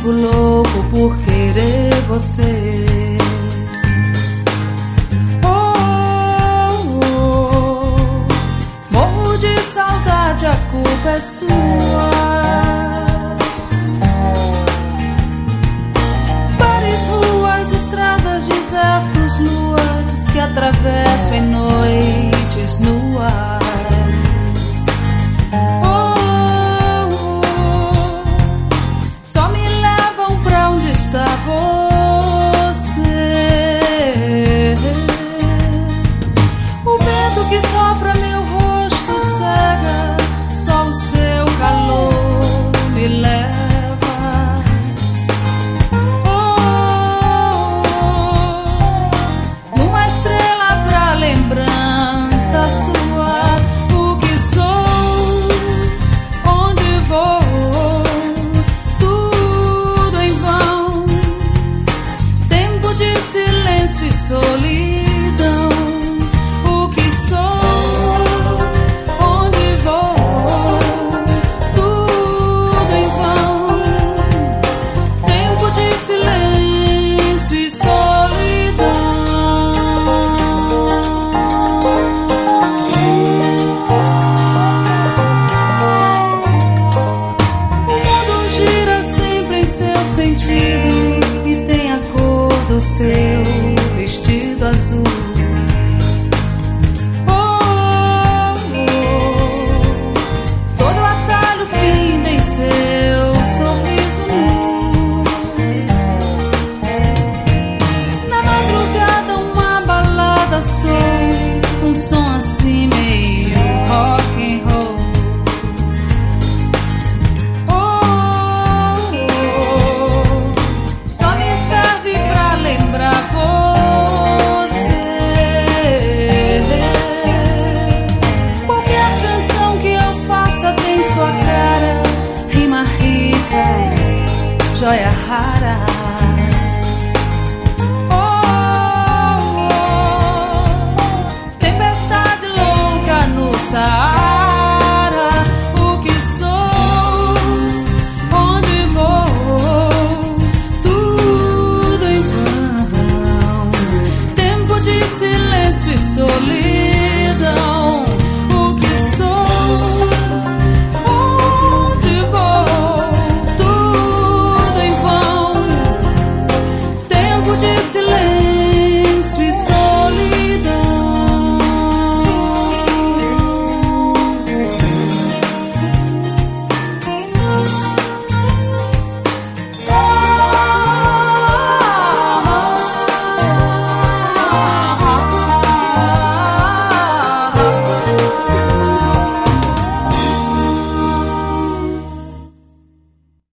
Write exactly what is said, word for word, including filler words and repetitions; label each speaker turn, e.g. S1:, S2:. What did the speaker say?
S1: fico louco por querer você. Oh, oh, morro de saudade, a culpa é sua. Bares, ruas, estradas, desertos, luas que atravesso em noites nuas. Está você. O vento que sopra meu rosto cega, só o seu calor me leva. Oh, numa estrela pra lembrança sua, o que sou, onde vou. E solidão, o que sou, onde vou, tudo em vão. Tempo de silêncio e solidão. O mundo gira sempre em seu sentido e tem a cor do seu vestido azul. Oh, oh, todo atalho finda em seu sorriso nu. Na madrugada uma balada soa, um som assim meio rock and roll. Oh, oh, só me serve pra lembrar você. Sua cara, rima rica, joia rara.